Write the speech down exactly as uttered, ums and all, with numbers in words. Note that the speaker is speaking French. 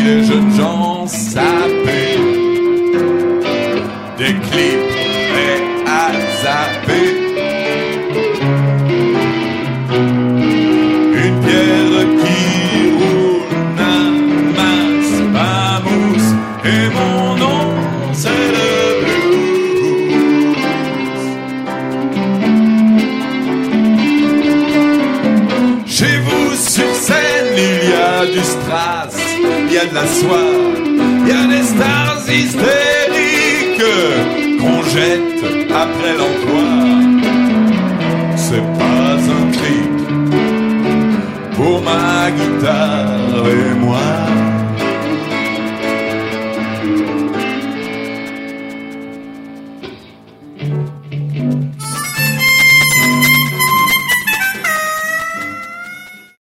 les jeunes gens sapés, des clips prêts à zapper. Une pierre qui roule n'amasse pas mousse, et mon nom c'est le blues. Chez vous sur scène il y a du strass, il y a de la soie, il y a des stars hystériques qu'on jette après l'emploi. C'est pas un trick pour ma guitare et moi.